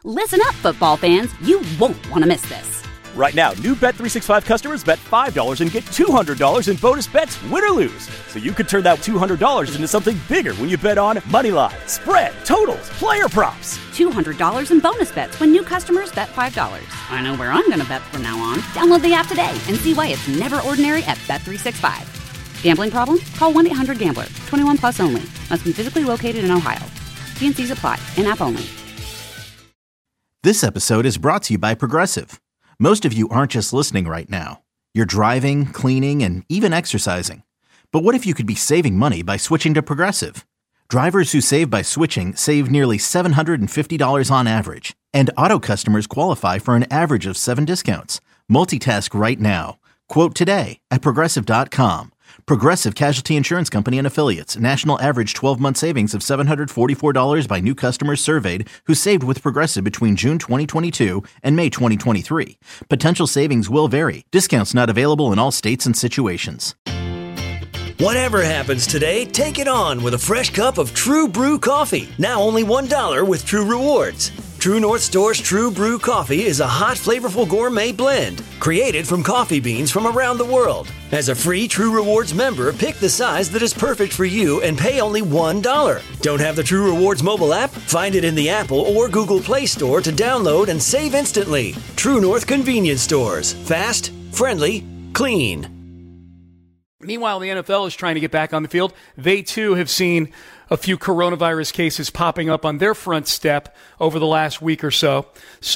Listen up, football fans. You won't want to miss this. Right now, new Bet365 customers bet $5 and get $200 in bonus bets, win or lose. So you could turn that $200 into something bigger when you bet on money line, spread, totals, player props. $200 in bonus bets when new customers bet $5. I know where I'm going to bet from now on. Download the app today and see why it's never ordinary at Bet365. Gambling problem? Call 1-800-GAMBLER. 21 plus only. Must be physically located in Ohio. T&Cs apply. In-app only. This episode is brought to you by Progressive. Most of you aren't just listening right now. You're driving, cleaning, and even exercising. But what if you could be saving money by switching to Progressive? Drivers who save by switching save nearly $750 on average. And auto customers qualify for an average of 7 discounts. Multitask right now. Quote today at Progressive.com. Progressive Casualty Insurance Company and Affiliates. National average 12-month savings of $744 by new customers surveyed who saved with Progressive between June 2022 and May 2023. Potential savings will vary. Discounts not available in all states and situations. Whatever happens today, take it on with a fresh cup of True Brew coffee. Now only $1 with True Rewards. True North Store's True Brew coffee is a hot, flavorful gourmet blend created from coffee beans from around the world. As a free True Rewards member, pick the size that is perfect for you and pay only $1. Don't have the True Rewards mobile app? Find it in the Apple or Google Play Store to download and save instantly. True North convenience stores. Fast, friendly, clean. Meanwhile, the NFL is trying to get back on the field. They, too, have seen a few coronavirus cases popping up on their front step over the last week or so.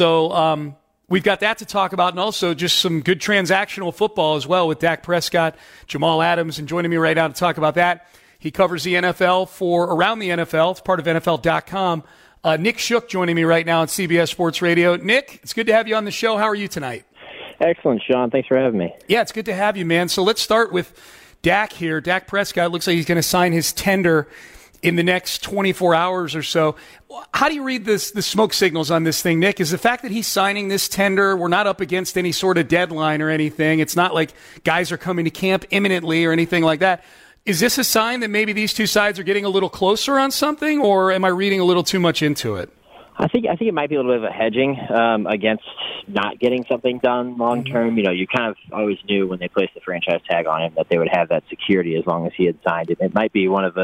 So we've got that to talk about, and also just some good transactional football as well with Dak Prescott, Jamal Adams, and joining me right now to talk about that. He covers the NFL for Around the NFL. It's part of NFL.com. Nick Shook joining me right now on CBS Sports Radio. Nick, it's good to have you on the show. How are you tonight? Excellent, Sean. Thanks for having me. Yeah, it's good to have you, man. So let's start with Dak here. Dak Prescott looks like he's going to sign his tender in the next 24 hours or so. How do you read the smoke signals on this thing, Nick? Is the fact that he's signing this tender, we're not up against any sort of deadline or anything. It's not like guys are coming to camp imminently or anything like that. Is this a sign that maybe these two sides are getting a little closer on something, or am I reading a little too much into it? I think it might be a little bit of a hedging against not getting something done long term. You know, you kind of always knew when they placed the franchise tag on him that they would have that security as long as he had signed it. It might be one of the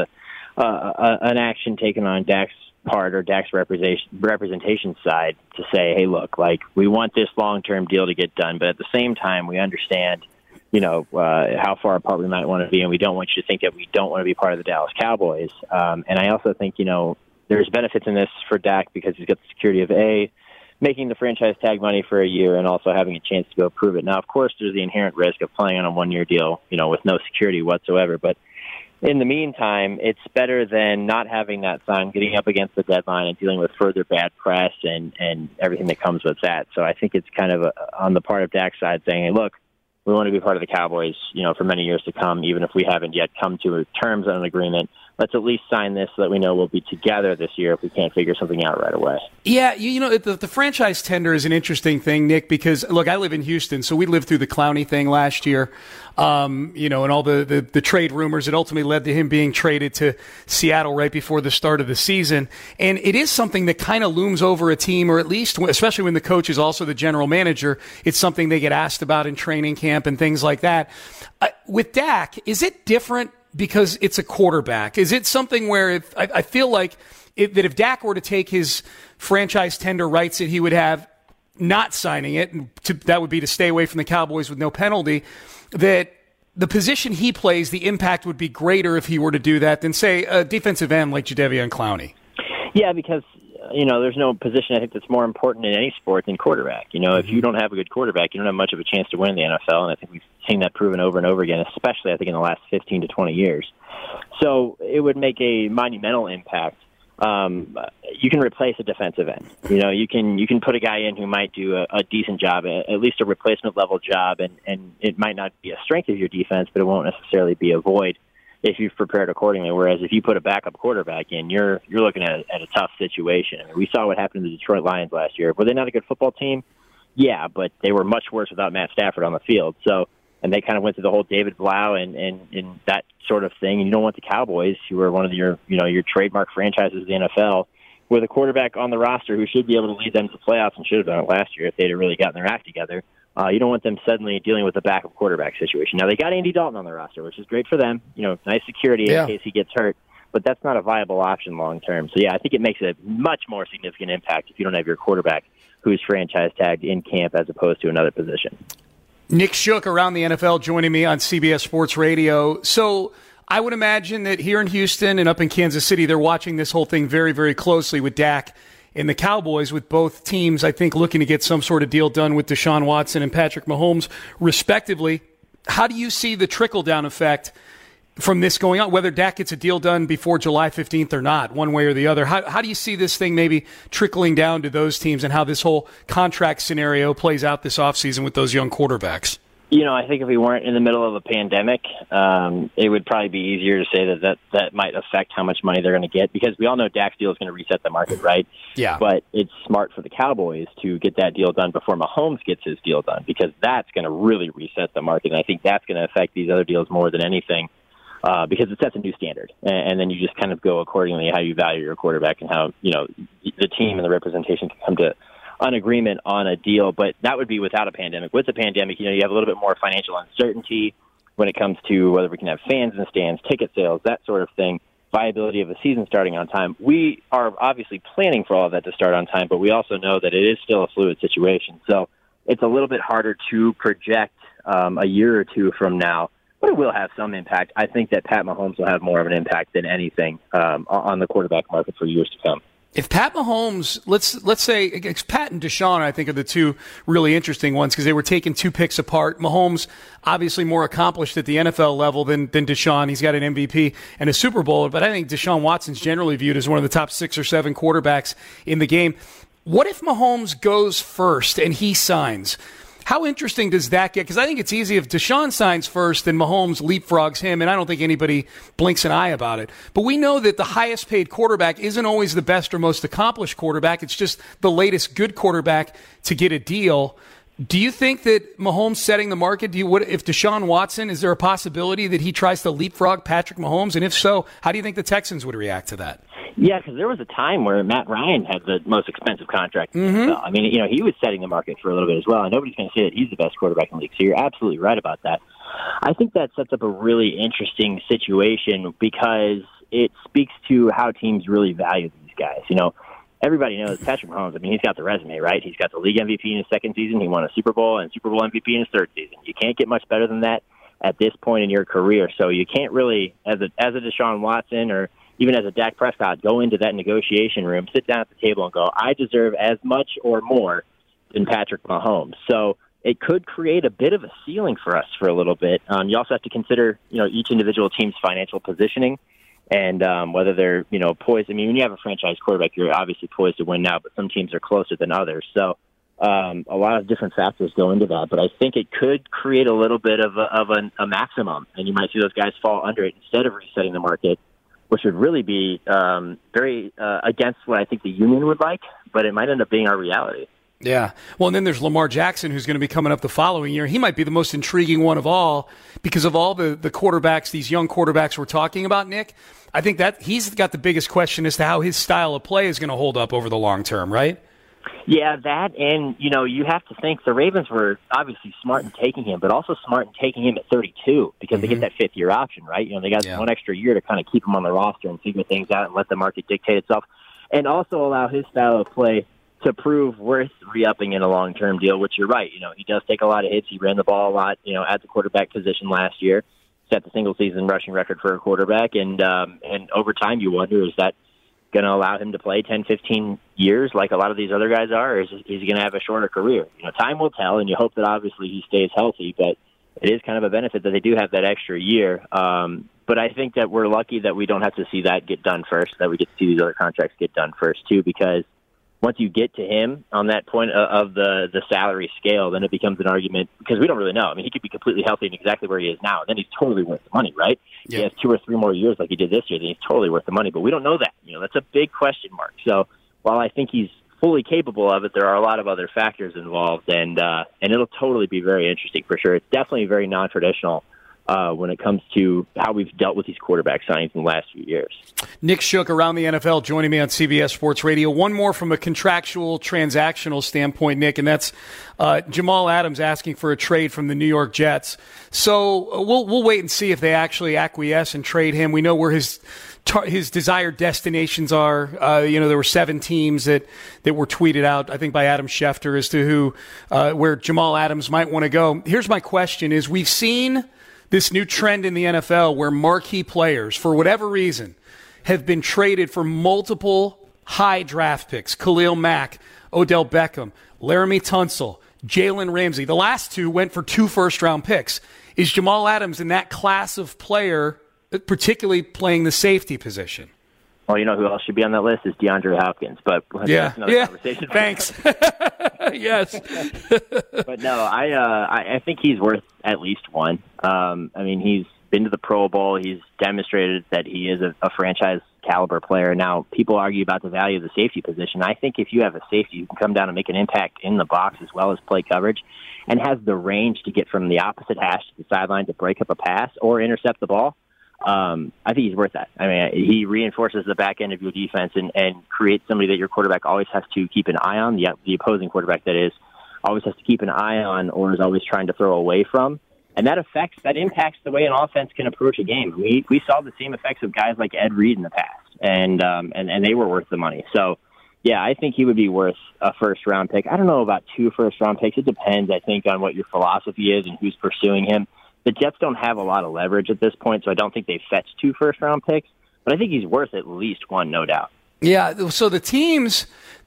an action taken on Dak's part or Dak's representation side to say, hey, look, like we want this long term deal to get done, but at the same time we understand, you know, how far apart we might want to be, and we don't want you to think that we don't want to be part of the Dallas Cowboys. And I also think, you know, there's benefits in this for Dak because he's got the security of making the franchise tag money for a year and also having a chance to go prove it. Now, of course, there's the inherent risk of playing on a one-year deal, you know, with no security whatsoever. But in the meantime, it's better than not having that sign, getting up against the deadline and dealing with further bad press and everything that comes with that. So I think it's kind of on the part of Dak's side saying, hey, look, we want to be part of the Cowboys, you know, for many years to come, even if we haven't yet come to terms on an agreement. Let's at least sign this so that we know we'll be together this year if we can't figure something out right away. Yeah, you know, the franchise tender is an interesting thing, Nick, because, look, I live in Houston, so we lived through the Clowney thing last year, you know, and all the trade rumors that ultimately led to him being traded to Seattle right before the start of the season. And it is something that kind of looms over a team, or at least, especially when the coach is also the general manager, it's something they get asked about in training camp and things like that. With Dak, is it different? Because it's a quarterback. Is it something where I feel like that if Dak were to take his franchise tender rights that he would have not signing it, that would be to stay away from the Cowboys with no penalty, that the position he plays, the impact would be greater if he were to do that than, say, a defensive end like Jadeveon Clowney? Yeah, because, you know, there's no position I think that's more important in any sport than quarterback. You know, if you don't have a good quarterback, you don't have much of a chance to win in the NFL, and I think we've seen that proven over and over again, especially I think in the last 15 to 20 years. So it would make a monumental impact. You can replace a defensive end. You know, you can put a guy in who might do a decent job, at least a replacement level job, and it might not be a strength of your defense, but it won't necessarily be a void if you've prepared accordingly. Whereas if you put a backup quarterback in, you're looking at a tough situation. I mean, we saw what happened to the Detroit Lions last year. Were they not a good football team? Yeah, but they were much worse without Matt Stafford on the field. So, and they kind of went through the whole David Blau and that sort of thing. And you don't want the Cowboys, who are one of your trademark franchises of the NFL, with a quarterback on the roster who should be able to lead them to the playoffs and should have done it last year if they'd really gotten their act together. You don't want them suddenly dealing with a backup quarterback situation. Now, they got Andy Dalton on the roster, which is great for them. Nice security in case he gets hurt. But that's not a viable option long term. So, yeah, I think it makes a much more significant impact if you don't have your quarterback who's franchise tagged in camp as opposed to another position. Nick Shook, Around the NFL, joining me on CBS Sports Radio. So I would imagine that here in Houston and up in Kansas City, they're watching this whole thing very, very closely with Dak and the Cowboys, with both teams, I think, looking to get some sort of deal done with Deshaun Watson and Patrick Mahomes, respectively. How do you see the trickle-down effect from this going on, whether Dak gets a deal done before July 15th or not, one way or the other? How do you see this thing maybe trickling down to those teams and how this whole contract scenario plays out this offseason with those young quarterbacks? I think if we weren't in the middle of a pandemic, it would probably be easier to say that might affect how much money they're going to get, because we all know Dak's deal is going to reset the market, right? Yeah. But it's smart for the Cowboys to get that deal done before Mahomes gets his deal done, because that's going to really reset the market. And I think that's going to affect these other deals more than anything, because it sets a new standard. And then you just kind of go accordingly how you value your quarterback and how, the team and the representation can come to an agreement on a deal. But that would be without a pandemic. With the pandemic, you have a little bit more financial uncertainty when it comes to whether we can have fans in the stands, ticket sales, that sort of thing, viability of a season starting on time. We are obviously planning for all of that to start on time, but we also know that it is still a fluid situation. So it's a little bit harder to project a year or two from now, but it will have some impact. I think that Pat Mahomes will have more of an impact than anything on the quarterback market for years to come. If Pat Mahomes, let's say Pat and Deshaun, I think, are the two really interesting ones because they were taking two picks apart. Mahomes, obviously more accomplished at the NFL level than Deshaun. He's got an MVP and a Super Bowl, but I think Deshaun Watson's generally viewed as one of the top 6 or 7 quarterbacks in the game. What if Mahomes goes first and he signs? How interesting does that get? Because I think it's easy if Deshaun signs first, then Mahomes leapfrogs him, and I don't think anybody blinks an eye about it. But we know that the highest paid quarterback isn't always the best or most accomplished quarterback. It's just the latest good quarterback to get a deal. Do you think that Mahomes setting the market, if Deshaun Watson, is there a possibility that he tries to leapfrog Patrick Mahomes? And if so, how do you think the Texans would react to that? Yeah, because there was a time where Matt Ryan had the most expensive contract. Mm-hmm. I mean, he was setting the market for a little bit as well, and nobody's going to say that he's the best quarterback in the league. So you're absolutely right about that. I think that sets up a really interesting situation because it speaks to how teams really value these guys. Everybody knows Patrick Mahomes. I mean, he's got the resume, right? He's got the league MVP in his second season. He won a Super Bowl and Super Bowl MVP in his third season. You can't get much better than that at this point in your career. So you can't really, as a Deshaun Watson or even as a Dak Prescott, go into that negotiation room, sit down at the table and go, I deserve as much or more than Patrick Mahomes. So it could create a bit of a ceiling for us for a little bit. You also have to consider, each individual team's financial positioning and whether they're, poised. I mean, when you have a franchise quarterback, you're obviously poised to win now, but some teams are closer than others. So a lot of different factors go into that. But I think it could create a little bit of a maximum, and you might see those guys fall under it instead of resetting the market, which would really be very against what I think the union would like, but it might end up being our reality. Yeah. Well, and then there's Lamar Jackson, who's going to be coming up the following year. He might be the most intriguing one of all because of all the quarterbacks, these young quarterbacks we're talking about, Nick. I think that he's got the biggest question as to how his style of play is going to hold up over the long term, right? Yeah, that, and, you have to think the Ravens were obviously smart in taking him, but also smart in taking him at 32 because they get that fifth-year option, right? They got one extra year to kind of keep him on the roster and figure things out and let the market dictate itself, and also allow his style of play to prove worth re-upping in a long-term deal, which you're right. He does take a lot of hits. He ran the ball a lot, at the quarterback position last year, set the single-season rushing record for a quarterback, and over time you wonder, is that going to allow him to play 10, 15 years like a lot of these other guys are, or is he going to have a shorter career? Time will tell, and you hope that obviously he stays healthy, but it is kind of a benefit that they do have that extra year. But I think that we're lucky that we don't have to see that get done first, that we get to see these other contracts get done first, too, because once you get to him on that point of the salary scale, then it becomes an argument because we don't really know. I mean, he could be completely healthy and exactly where he is now, and then he's totally worth the money, right? Yeah. He has 2 or 3 more years like he did this year, then he's totally worth the money. But we don't know that. That's a big question mark. So while I think he's fully capable of it, there are a lot of other factors involved, and it'll totally be very interesting for sure. It's definitely very non-traditional when it comes to how we've dealt with these quarterback signings in the last few years. Nick Shook, Around the NFL, joining me on CBS Sports Radio. One more from a contractual, transactional standpoint, Nick, and that's Jamal Adams asking for a trade from the New York Jets. So we'll wait and see if they actually acquiesce and trade him. We know where his desired destinations are. There were 7 teams that were tweeted out, I think, by Adam Schefter as to where Jamal Adams might want to go. Here's my question: is we've seen this new trend in the NFL where marquee players, for whatever reason, have been traded for multiple high draft picks. Khalil Mack, Odell Beckham, Laramie Tunsil, Jalen Ramsey. The last 2 went for 2 first-round picks. Is Jamal Adams in that class of player, particularly playing the safety position? Well, you know who else should be on that list is DeAndre Hopkins, but that's another conversation. Thanks. Yes. But no, I think he's worth at least one. He's been to the Pro Bowl. He's demonstrated that he is a franchise caliber player. Now, people argue about the value of the safety position. I think if you have a safety who can come down and make an impact in the box as well as play coverage and has the range to get from the opposite hash to the sideline to break up a pass or intercept the ball, I think he's worth that. I mean, he reinforces the back end of your defense and creates somebody that your quarterback always has to keep an eye on, the opposing quarterback, that is, always has to keep an eye on or is always trying to throw away from. And that impacts the way an offense can approach a game. We saw the same effects of guys like Ed Reed in the past, and they were worth the money. So, yeah, I think he would be worth a first-round pick. I don't know about 2 first-round picks. It depends, I think, on what your philosophy is and who's pursuing him. The Jets don't have a lot of leverage at this point, so I don't think they fetch 2 first-round picks. But I think he's worth at least 1, no doubt. Yeah, so the teams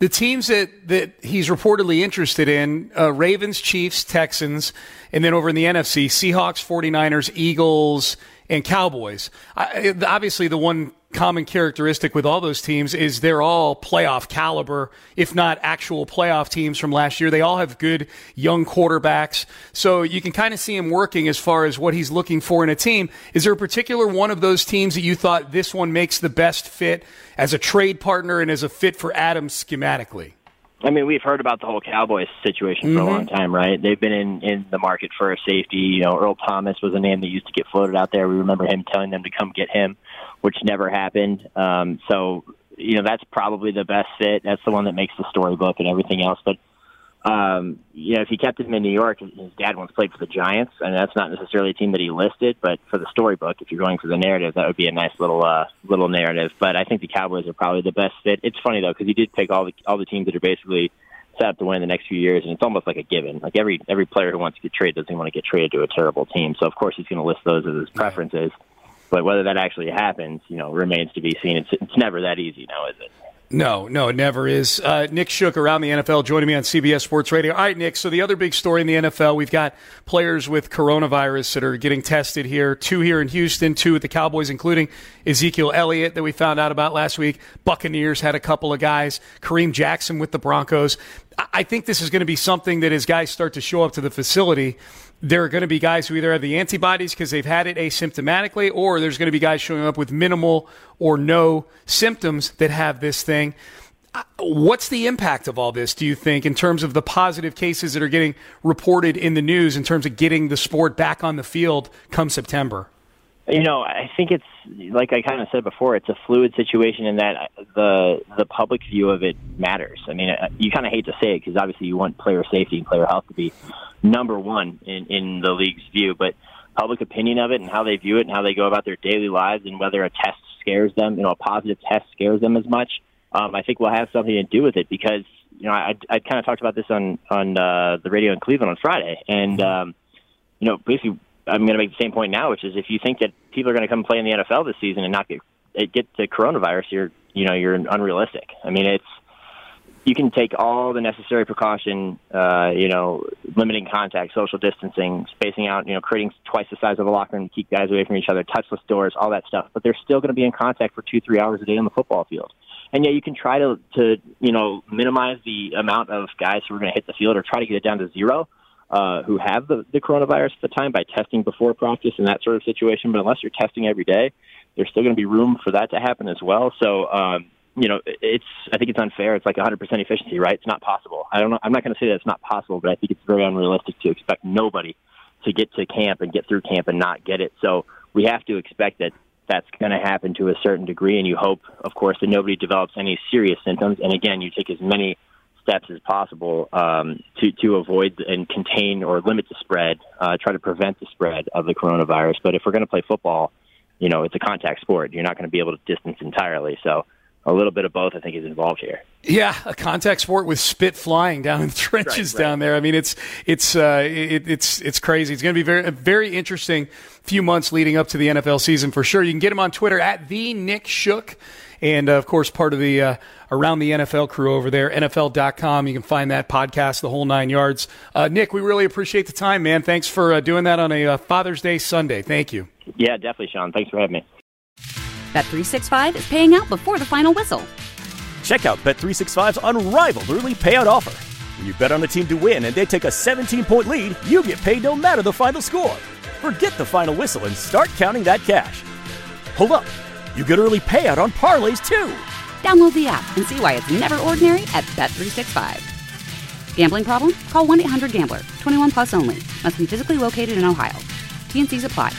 that he's reportedly interested in, Ravens, Chiefs, Texans, and then over in the NFC, Seahawks, 49ers, Eagles, and Cowboys. Obviously, the one common characteristic with all those teams is they're all playoff caliber, if not actual playoff teams from last year. They all have good young quarterbacks. So you can kind of see him working as far as what he's looking for in a team. Is there a particular one of those teams that you thought this one makes the best fit as a trade partner and as a fit for Adams schematically? I mean, we've heard about the whole Cowboys situation for a long time, right? They've been in the market for a safety. You know, Earl Thomas was a name that used to get floated out there. We remember him telling them to come get him, which never happened. So, you know, that's probably the best fit. That's the one that makes the storybook and everything else. But, you know, if he kept him in New York, his dad once played for the Giants, and that's not necessarily a team that he listed, but for the storybook, if you're going for the narrative, that would be a nice little narrative. But I think the Cowboys are probably the best fit. It's funny, though, because he did pick all the teams that are basically set up to win the next few years, and it's almost like a given. Like every player who wants to get traded doesn't want to get traded to a terrible team. So, of course, he's going to list those as his preferences. But whether that actually happens, you know, remains to be seen. It's never that easy now, is it? No, it never is. Nick Shook, Around the NFL, joining me on CBS Sports Radio. All right, Nick, so the other big story in the NFL, we've got players with coronavirus that are getting tested here, 2 here in Houston, 2 with the Cowboys, including Ezekiel Elliott that we found out about last week. Buccaneers had a couple of guys. Kareem Jackson with the Broncos. I think this is going to be something that as guys start to show up to the facility, there are going to be guys who either have the antibodies because they've had it asymptomatically, or there's going to be guys showing up with minimal or no symptoms that have this thing. What's the impact of all this, do you think, in terms of the positive cases that are getting reported in the news in terms of getting the sport back on the field come September? You know, I think it's, like I kind of said before, it's a fluid situation in that the public view of it matters. I mean, you kind of hate to say it because obviously you want player safety and player health to be number one in the league's view, but public opinion of it and how they view it and how they go about their daily lives and whether a test scares them, you know, a positive test scares them as much, I think will have something to do with it because, you know, I kind of talked about this on the radio in Cleveland on Friday, and, you know, basically I'm going to make the same point now, which is if you think that people are going to come play in the NFL this season and not get the coronavirus, you're unrealistic. I mean, you can take all the necessary precaution, you know, limiting contact, social distancing, spacing out, you know, creating twice the size of a locker room to keep guys away from each other, touchless doors, all that stuff. But they're still going to be in contact for 2-3 hours a day on the football field. And yeah, you can try to you know, minimize the amount of guys who are going to hit the field or try to get it down to 0. Who have the coronavirus at the time by testing before practice and that sort of situation. But unless you're testing every day, there's still going to be room for that to happen as well. So, you know, I think it's unfair. It's like 100% efficiency, right? It's not possible. I'm not going to say that it's not possible, but I think it's very unrealistic to expect nobody to get to camp and get through camp and not get it. So we have to expect that that's going to happen to a certain degree, and you hope, of course, that nobody develops any serious symptoms. And again, you take as many steps as possible to avoid and contain or limit the spread, try to prevent the spread of the coronavirus. But if we're going to play football, it's a contact sport. You're not going to be able to distance entirely. So a little bit of both, I think, is involved here. Yeah, a contact sport with spit flying down in the trenches down there. I mean, it's crazy. It's going to be a very interesting few months leading up to the NFL season for sure. You can get him on Twitter at @TheNickShook. And, of course, part of the Around the NFL crew over there, NFL.com. You can find that podcast, the whole 9 yards. Nick, we really appreciate the time, man. Thanks for doing that on a Father's Day Sunday. Thank you. Yeah, definitely, Sean. Thanks for having me. Bet365 is paying out before the final whistle. Check out Bet365's unrivaled early payout offer. When you bet on a team to win and they take a 17-point lead, you get paid no matter the final score. Forget the final whistle and start counting that cash. Hold up. You get early payout on parlays, too. Download the app and see why it's never ordinary at Bet365. Gambling problem? Call 1-800-GAMBLER. 21 plus only. Must be physically located in Ohio. T&Cs apply.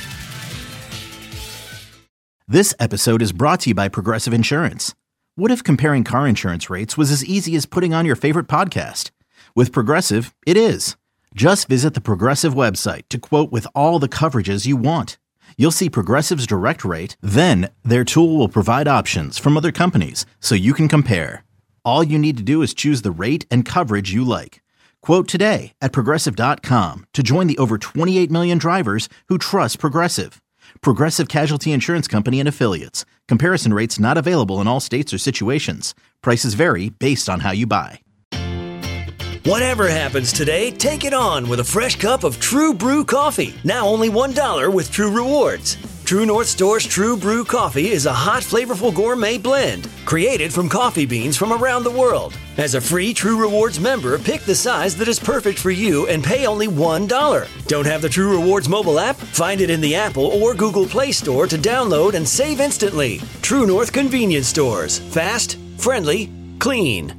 This episode is brought to you by Progressive Insurance. What if comparing car insurance rates was as easy as putting on your favorite podcast? With Progressive, it is. Just visit the Progressive website to quote with all the coverages you want. You'll see Progressive's direct rate, then their tool will provide options from other companies so you can compare. All you need to do is choose the rate and coverage you like. Quote today at Progressive.com to join the over 28 million drivers who trust Progressive. Progressive Casualty Insurance Company and Affiliates. Comparison rates not available in all states or situations. Prices vary based on how you buy. Whatever happens today, take it on with a fresh cup of True Brew coffee. Now only $1 with True Rewards. True North Store's True Brew coffee is a hot, flavorful gourmet blend created from coffee beans from around the world. As a free True Rewards member, pick the size that is perfect for you and pay only $1. Don't have the True Rewards mobile app? Find it in the Apple or Google Play Store to download and save instantly. True North Convenience Stores. Fast, friendly, clean.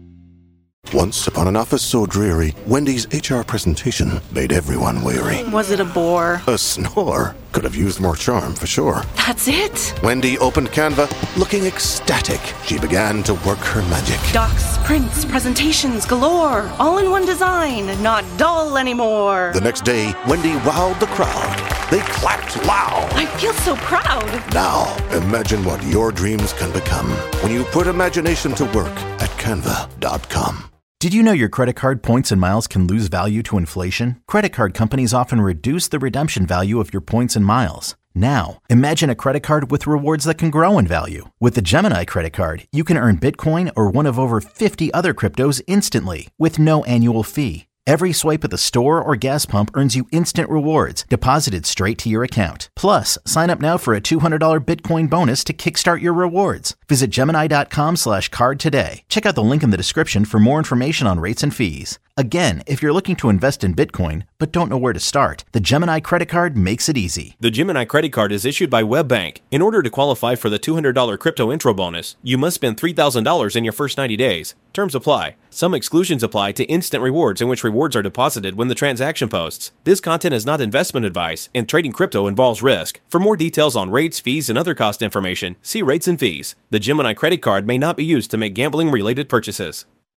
Once upon an office so dreary, Wendy's HR presentation made everyone weary. Was it a bore? A snore. Could have used more charm, for sure. That's it? Wendy opened Canva, looking ecstatic. She began to work her magic. Docs, prints, presentations galore. All in one design, not dull anymore. The next day, Wendy wowed the crowd. They clapped loud. I feel so proud. Now, imagine what your dreams can become when you put imagination to work at Canva.com. Did you know your credit card points and miles can lose value to inflation? Credit card companies often reduce the redemption value of your points and miles. Now, imagine a credit card with rewards that can grow in value. With the Gemini credit card, you can earn Bitcoin or one of over 50 other cryptos instantly with no annual fee. Every swipe at the store or gas pump earns you instant rewards deposited straight to your account. Plus, sign up now for a $200 Bitcoin bonus to kickstart your rewards. Visit Gemini.com/card today. Check out the link in the description for more information on rates and fees. Again, if you're looking to invest in Bitcoin but don't know where to start, the Gemini credit card makes it easy. The Gemini credit card is issued by WebBank. In order to qualify for the $200 crypto intro bonus, you must spend $3,000 in your first 90 days. Terms apply. Some exclusions apply to instant rewards in which rewards are deposited when the transaction posts. This content is not investment advice, and trading crypto involves risk. For more details on rates, fees, and other cost information, see rates and fees. The Gemini credit card may not be used to make gambling-related purchases.